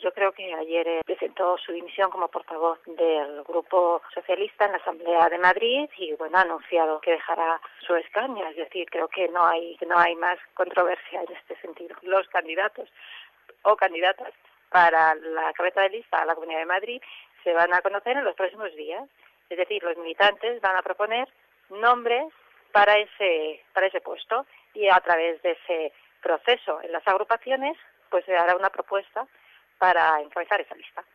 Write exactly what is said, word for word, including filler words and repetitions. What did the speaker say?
Yo creo que ayer eh, presentó su dimisión como portavoz del Grupo Socialista en la Asamblea de Madrid y, bueno, ha anunciado que dejará su escaño. Es decir, creo que no hay, no hay más controversia en este sentido. Los candidatos o candidatas para la cabeza de lista a la Comunidad de Madrid se van a conocer en los próximos días. Es decir, los militantes van a proponer nombres para ese, para ese puesto y a través de ese proceso en las agrupaciones pues se hará una propuesta para encabezar esa lista.